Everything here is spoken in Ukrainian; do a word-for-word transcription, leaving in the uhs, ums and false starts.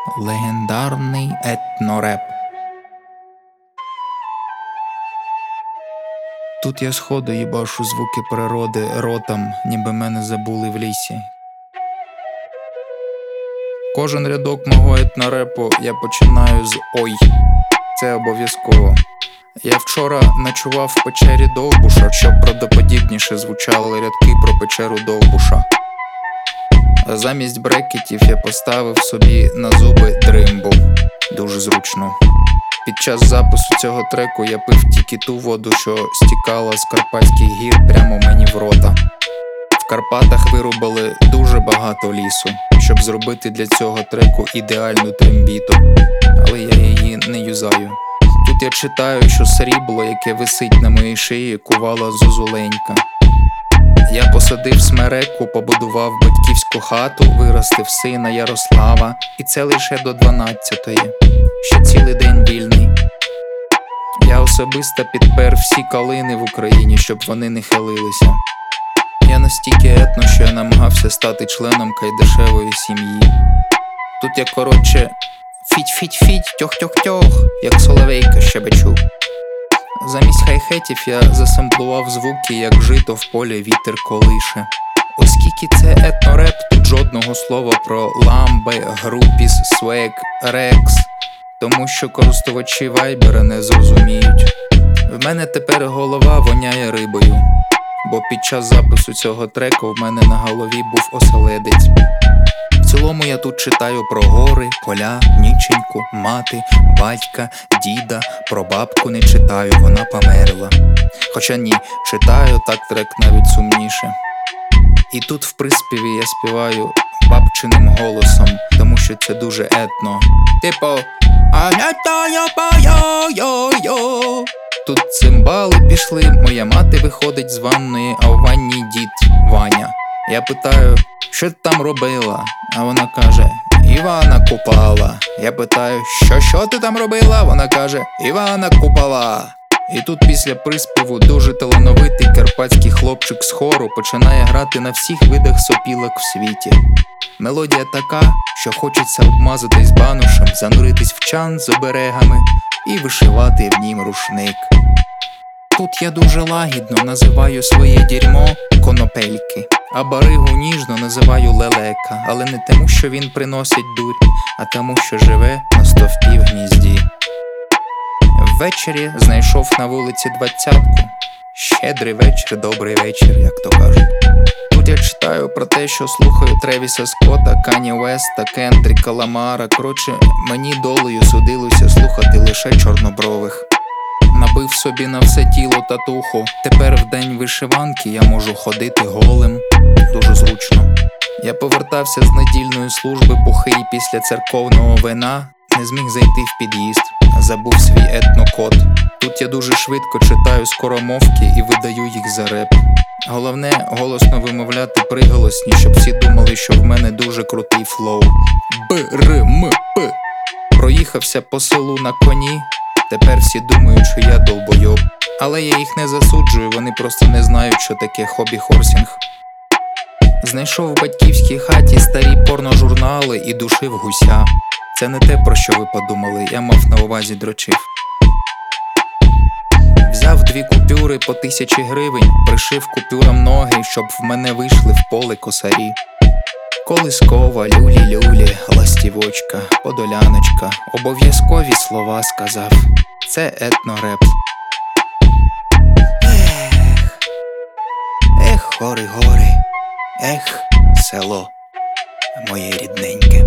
Легендарний етнореп. Тут я сходу їбашу звуки природи ротом, ніби мене забули в лісі. Кожен рядок мого етнорепу я починаю з «ой». Це обов'язково. Я вчора ночував в печері Довбуша, щоб правдоподібніше звучали рядки про печеру Довбуша. А замість брекетів я поставив собі на зуби дримбу. Дуже зручно. Під час запису цього треку я пив тільки ту воду, що стікала з Карпатських гір прямо мені в рота. В Карпатах вирубали дуже багато лісу, щоб зробити для цього треку ідеальну трембіту. Але я її не юзаю. Тут я читаю, що срібло, яке висить на моїй шиї, кувала зозуленька. Я посадив смереку, побудував батьківську хату, виростив сина Ярослава. І це лише до дванадцятої. Ще цілий день вільний. Я особисто підпер всі калини в Україні, щоб вони не хилилися. Я настільки етно, що я намагався стати членом кайдашевої сім'ї. Тут я, коротше, фіть-фіть-фіть, тьох-тьох-тьох, як соловейка щебечу. Замість хай-хетів я засемплував звуки, як жито в полі вітер колише. Оскільки це етнореп, тут жодного слова про ламби, групіс, свек, рекс, тому що користувачі вайбера не зрозуміють. В мене тепер голова воняє рибою, бо під час запису цього треку в мене на голові був оселедець. В цілому я тут читаю про гори, поля, ніченьку, мати, батька, діда. Про бабку не читаю, вона померла. Хоча ні, читаю так трек навіть сумніше. І тут в приспіві я співаю бабчиним голосом, тому що це дуже етно. Типу а-я-та-я-па-я-йо-йо. Тут цимбали пішли, моя мати виходить з ванної, а в ванні дід Ваня. Я питаю, що ти там робила? А вона каже, Івана купала. Я питаю, що що ти там робила? Вона каже, Івана купала. І тут після приспіву дуже талановитий карпатський хлопчик з хору починає грати на всіх видах сопілок в світі. Мелодія така, що хочеться обмазатись банушем, зануритись в чан з оберегами і вишивати в нім рушник. Тут я дуже лагідно називаю своє дерьмо конопельки, а баригу ніжно називаю лелека, але не тому, що він приносить дурь, а тому, що живе на стовпі в гнізді. Ввечері знайшов на вулиці двадцятку. Щедрий вечір, добрий вечір, як то кажуть. Тут я читаю про те, що слухаю Тревіса Скотта, Кані Уеста, Кендріка Ламара. Коротше, мені долею судилося слухати лише чорнобрових. Набив собі на все тіло татуху. Тепер в день вишиванки я можу ходити голим. Дуже зручно. Я повертався з недільної служби бухий після церковного вина. Не зміг зайти в під'їзд, забув свій етнокод. Тут я дуже швидко читаю скоромовки і видаю їх за реп. Головне голосно вимовляти приголосні, щоб всі думали, що в мене дуже крутий флоу. Б-р-м-п. Проїхався по селу на коні. Тепер всі думають, що я долбойоб. Але я їх не засуджую, вони просто не знають, що таке хобі-хорсінг. Знайшов в батьківській хаті старі порножурнали і душив гуся. Це не те, про що ви подумали, я мав на увазі дрочив. Взяв дві купюри по тисячі гривень, пришив купюрам ноги, щоб в мене вийшли в поле косарі. Колискова, люлі-люлі, ластівочка, подоляночка, обов'язкові слова сказав. Це етнореп. Ех, ех, гори-гори, ех, село моє рідненьке.